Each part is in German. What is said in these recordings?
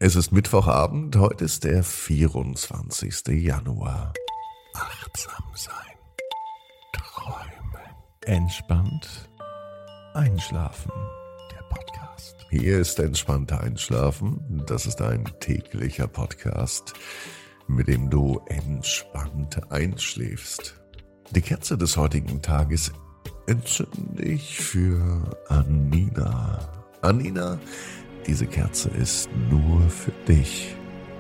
Es ist Mittwochabend, heute ist der 24. Januar. Achtsam sein, träumen, entspannt einschlafen. Der Podcast. Hier ist entspannter Einschlafen. Das ist ein täglicher Podcast, mit dem du entspannt einschläfst. Die Kerze des heutigen Tages entzünde ich für Anina. Anina, diese Kerze ist nur für dich.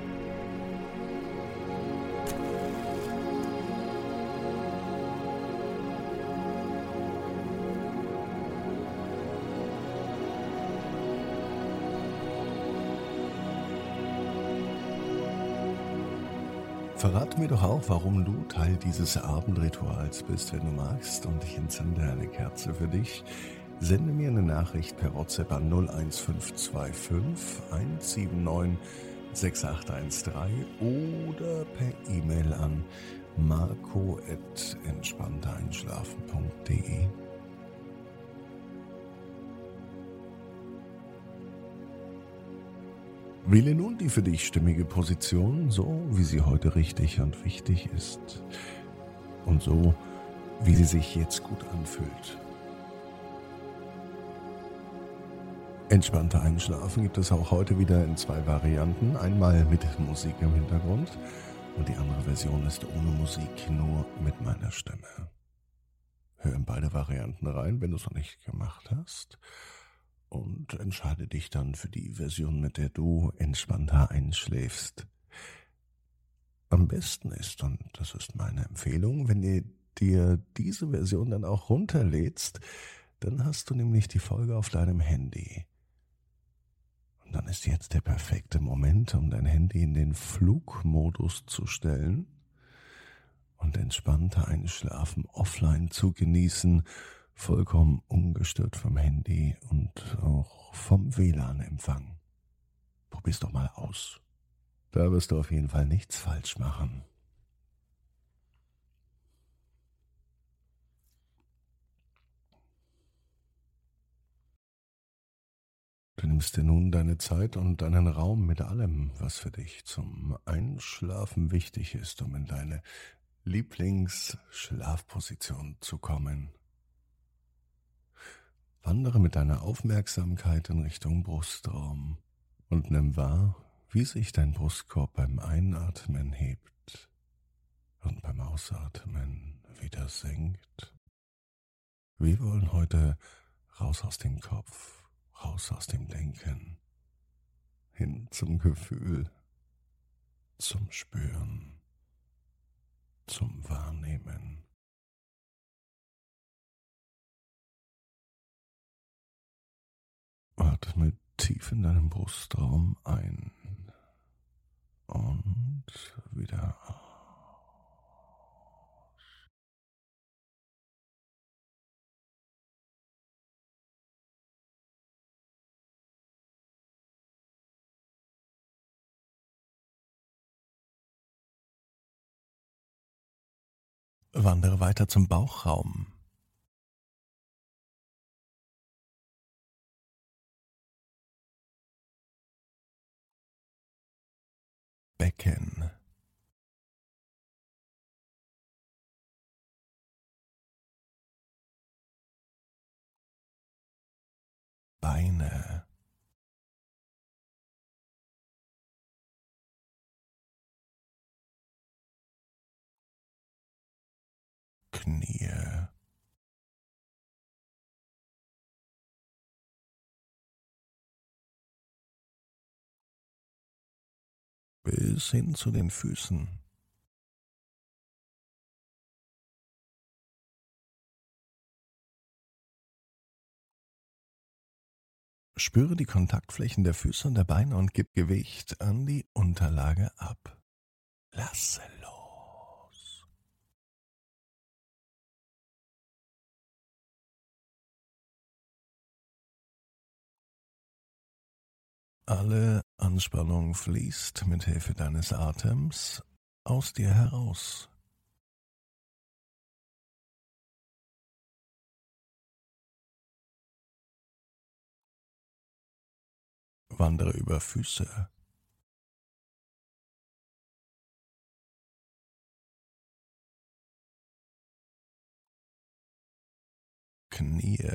Verrate mir doch auch, warum du Teil dieses Abendrituals bist, wenn du magst, und ich entzünde eine Kerze für dich. Sende mir eine Nachricht per WhatsApp an 01525 179 6813 oder per E-Mail an marco@entspanntereinschlafen.de. Wähle nun die für dich stimmige Position, so wie sie heute richtig und wichtig ist und so, wie sie sich jetzt gut anfühlt. Entspannter Einschlafen gibt es auch heute wieder in 2 Varianten. Einmal mit Musik im Hintergrund und die andere Version ist ohne Musik, nur mit meiner Stimme. Hör in beide Varianten rein, wenn du es noch nicht gemacht hast, und entscheide dich dann für die Version, mit der du entspannter einschläfst. Am besten ist, und das ist meine Empfehlung, wenn du dir diese Version dann auch runterlädst, dann hast du nämlich die Folge auf deinem Handy. Und dann ist jetzt der perfekte Moment, um dein Handy in den Flugmodus zu stellen und entspannter Einschlafen offline zu genießen, vollkommen ungestört vom Handy und auch vom WLAN-Empfang. Probier's doch mal aus. Da wirst du auf jeden Fall nichts falsch machen. Du nimmst dir nun deine Zeit und deinen Raum mit allem, was für dich zum Einschlafen wichtig ist, um in deine Lieblingsschlafposition zu kommen. Wandere mit deiner Aufmerksamkeit in Richtung Brustraum und nimm wahr, wie sich dein Brustkorb beim Einatmen hebt und beim Ausatmen wieder senkt. Wir wollen heute raus aus dem Kopf, raus aus dem Denken, hin zum Gefühl, zum Spüren, zum Wahrnehmen. Atme tief in deinem Brustraum ein und wieder aus. Wandere weiter zum Bauchraum. Becken, Beine, Knie, bis hin zu den Füßen. Spüre die Kontaktflächen der Füße und der Beine und gib Gewicht an die Unterlage ab. Lasse los. Alle Anspannung fließt mit Hilfe deines Atems aus dir heraus. Wandere über Füße, Knie,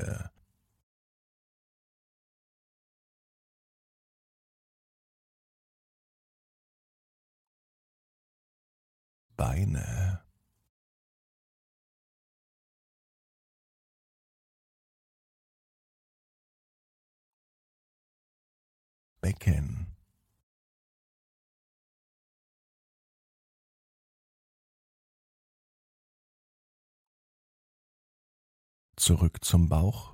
Beine, Becken, zurück zum Bauch,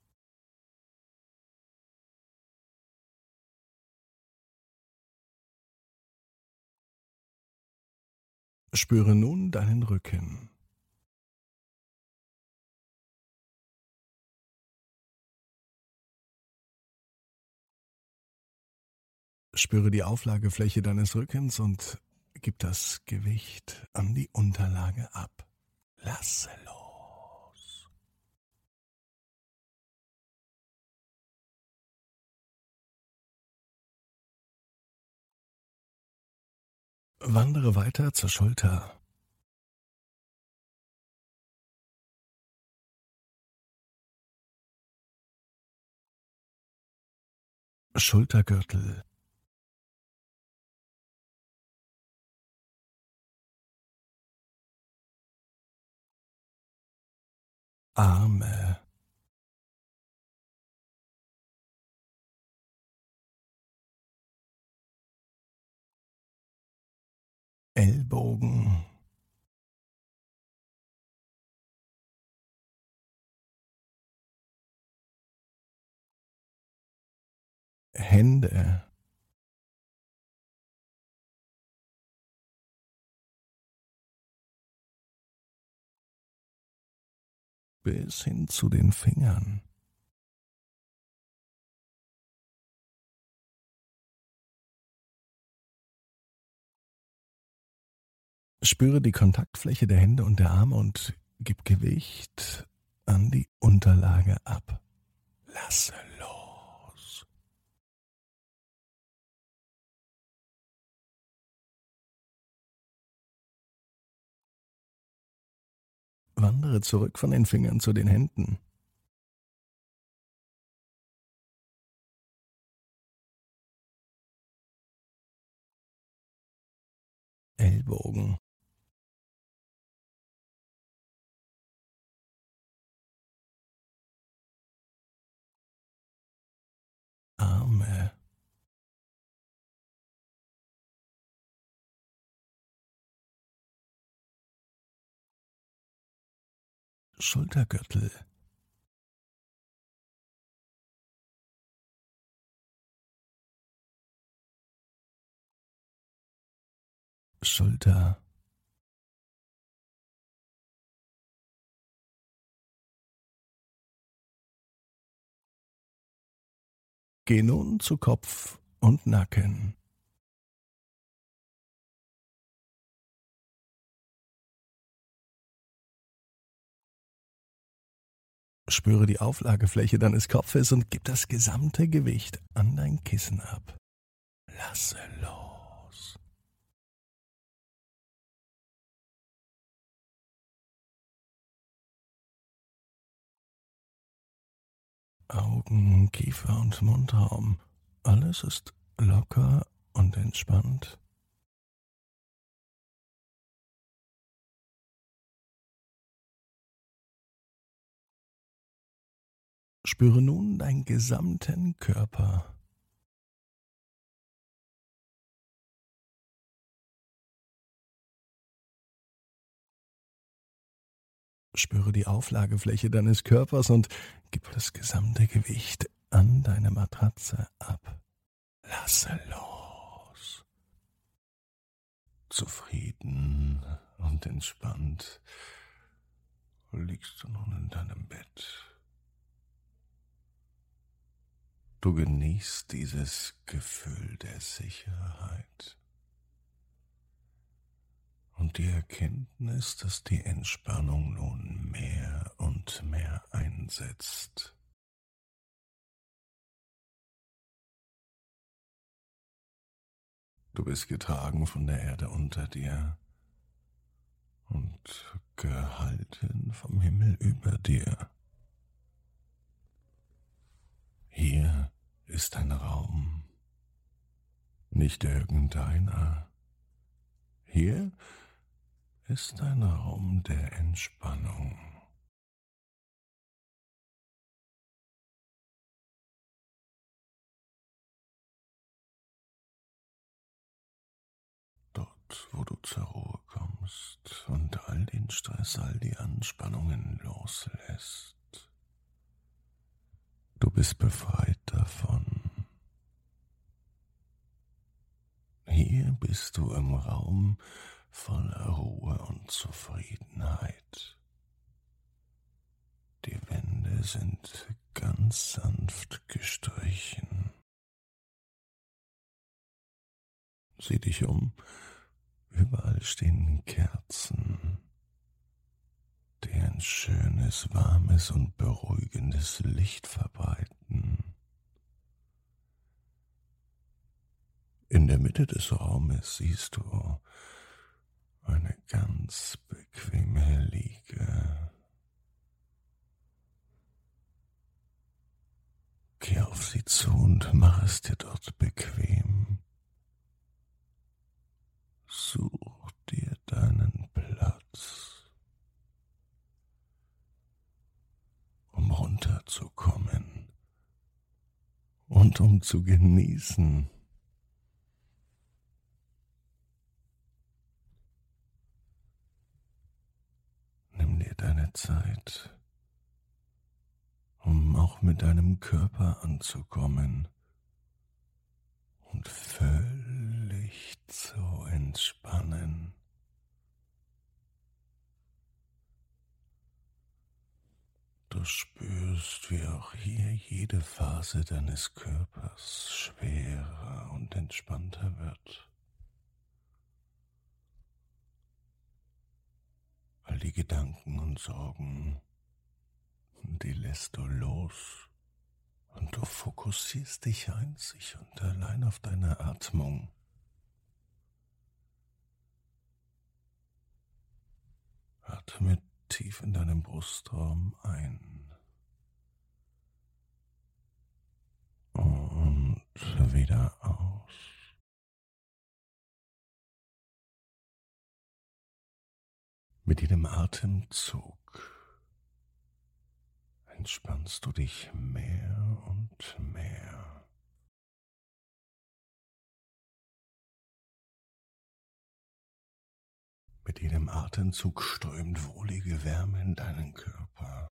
spüre nun deinen Rücken. Spüre die Auflagefläche deines Rückens und gib das Gewicht an die Unterlage ab. Lasse los. Wandere weiter zur Schulter. Schultergürtel, Arme, Ellbogen, Hände, bis hin zu den Fingern. Spüre die Kontaktfläche der Hände und der Arme und gib Gewicht an die Unterlage ab. Lasse los. Wandere zurück von den Fingern zu den Händen. Ellbogen, Arme, Schultergürtel, Schulter, geh nun zu Kopf und Nacken. Spüre die Auflagefläche deines Kopfes und gib das gesamte Gewicht an dein Kissen ab. Lasse los. Augen, Kiefer und Mundraum. Alles ist locker und entspannt. Spüre nun deinen gesamten Körper. Spüre die Auflagefläche deines Körpers und gib das gesamte Gewicht an deine Matratze ab. Lasse los. Zufrieden und entspannt liegst du nun in deinem Bett. Du genießt dieses Gefühl der Sicherheit und die Erkenntnis, dass die Entspannung nun mehr und mehr einsetzt. Du bist getragen von der Erde unter dir und gehalten vom Himmel über dir. Hier ist ein Raum, nicht irgendeiner. Hier ist ein Raum der Entspannung. Dort, wo du zur Ruhe kommst und all den Stress, all die Anspannungen loslässt. Du bist befreit davon. Hier bist du im Raum voller Ruhe und Zufriedenheit. Die Wände sind ganz sanft gestrichen. Sieh dich um, überall stehen Kerzen, die ein schönes, warmes und beruhigendes Licht verbreiten. In der Mitte des Raumes siehst du eine ganz bequeme Liege. Geh auf sie zu und mach es dir dort bequem. Such dir deinen Platz, um runterzukommen und um zu genießen. Nimm dir deine Zeit, um auch mit deinem Körper anzukommen und völlig zu entspannen. Du spürst, wie auch hier jede Phase deines Körpers schwerer und entspannter wird. All die Gedanken und Sorgen, die lässt du los und du fokussierst dich einzig und allein auf deine Atmung. Atme tief in deinem Brustraum ein und wieder aus. Mit jedem Atemzug entspannst du dich mehr und mehr. Mit jedem Atemzug strömt wohlige Wärme in deinen Körper.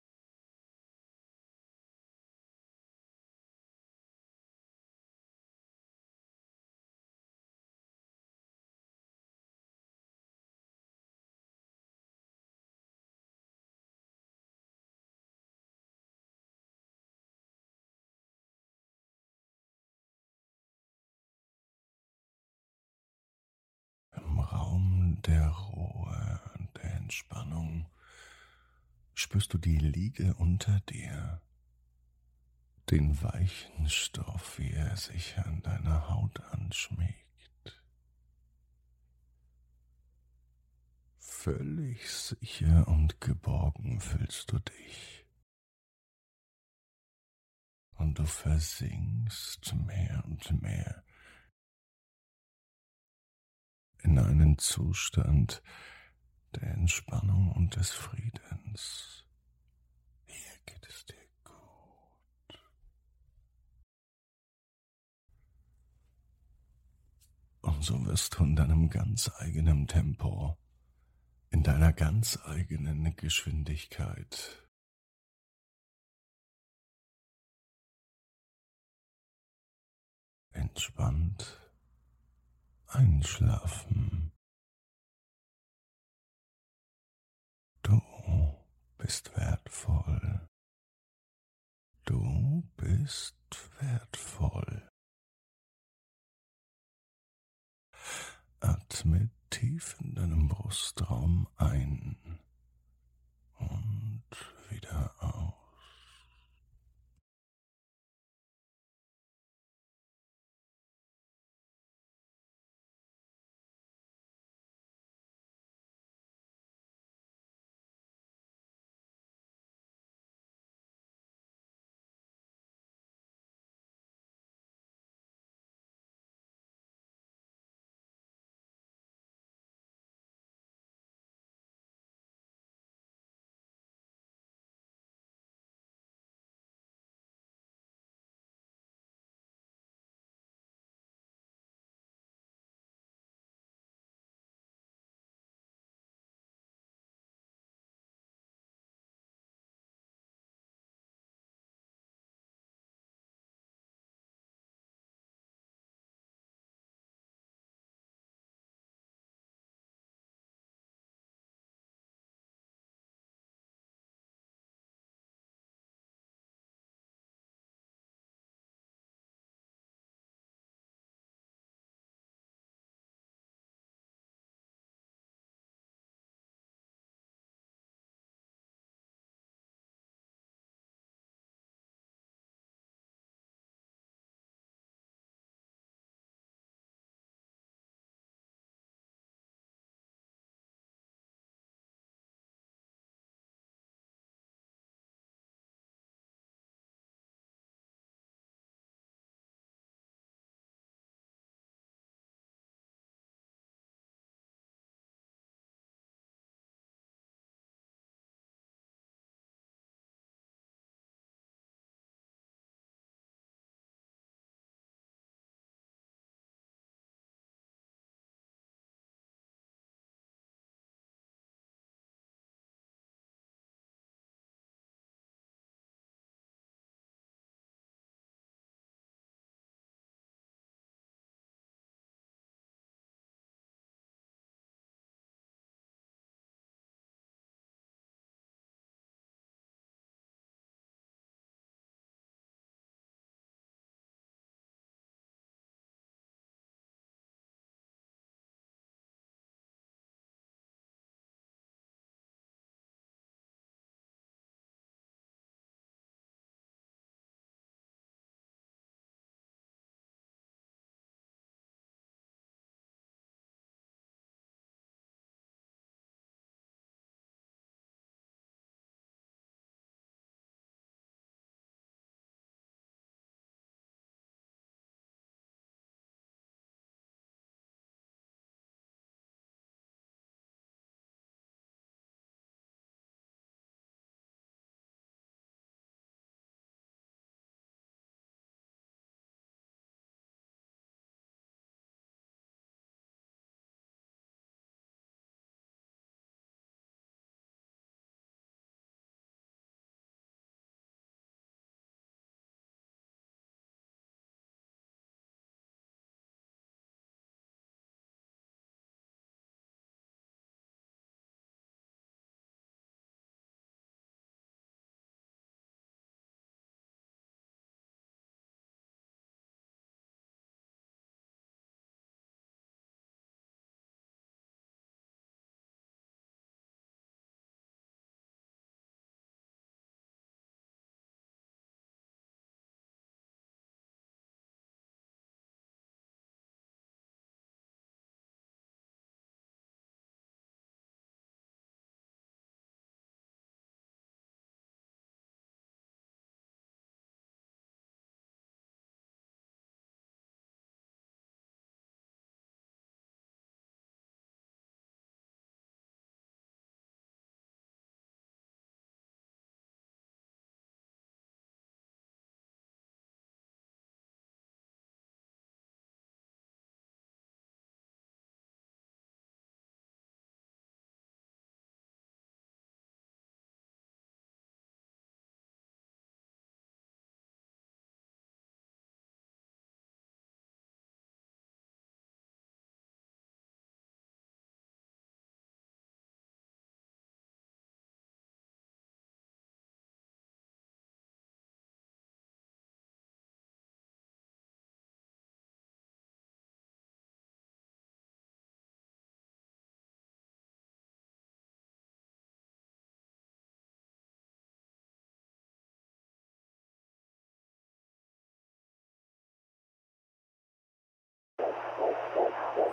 Im Raum der Ruhe und der Entspannung spürst du die Liege unter dir, den weichen Stoff, wie er sich an deiner Haut anschmiegt. Völlig sicher und geborgen fühlst du dich. Und du versinkst mehr und mehr in einen Zustand der Entspannung und des Friedens. Hier geht es dir gut. Und so wirst du in deinem ganz eigenen Tempo, in deiner ganz eigenen Geschwindigkeit entspannt einschlafen. Du bist wertvoll. Du bist wertvoll. Atme tief in deinem Brustraum ein und wieder aus.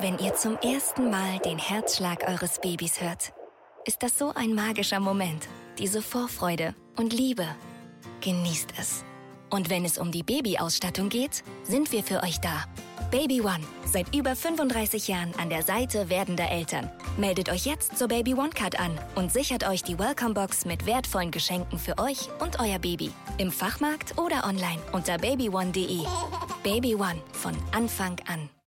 Wenn ihr zum ersten Mal den Herzschlag eures Babys hört, ist das so ein magischer Moment. Diese Vorfreude und Liebe. Genießt es. Und wenn es um die Babyausstattung geht, sind wir für euch da. Baby One, seit über 35 Jahren an der Seite werdender Eltern. Meldet euch jetzt zur Baby One Card an und sichert euch die Welcome Box mit wertvollen Geschenken für euch und euer Baby. Im Fachmarkt oder online unter babyone.de. Baby One, von Anfang an.